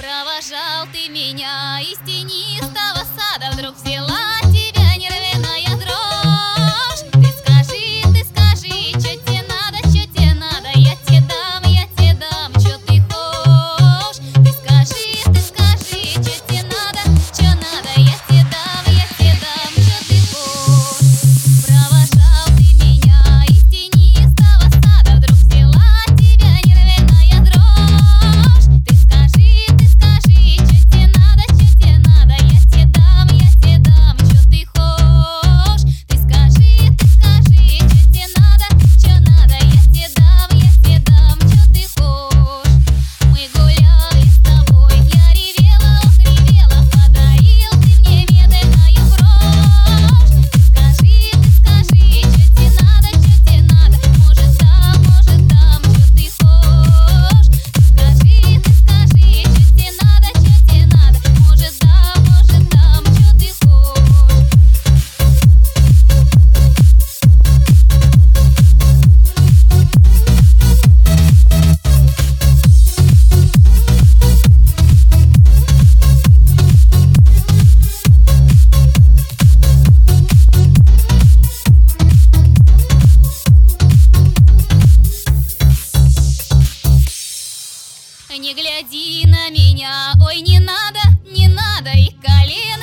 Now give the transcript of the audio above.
Провожал ты меня из тенистого сада, вдруг взяла тебя нервяная дрожь. Ты скажи, чё тебе надо, я тебе дам, чё ты хочешь. Ты скажи, чё тебе надо, я тебе дам, чё ты хочешь. Провожал ты меня из тенистого сада, вдруг взяла тебя нервяная дрожь. Ты скажи, чё тебе надо, я тебе дам, чё ты хочешь. Ты скажи, чё тебе надо, я тебе дам, чё ты хочешь. Мы гуляли с тобой, я ревела, ох, ревела, подарил ты мне медленную брошь. Ты скажи, чё тебе надо, может дам, чё ты хочешь. Ты скажи, чё тебе надо, может дам, чё ты хочешь. Не гляди на меня, ой, не надо, и колено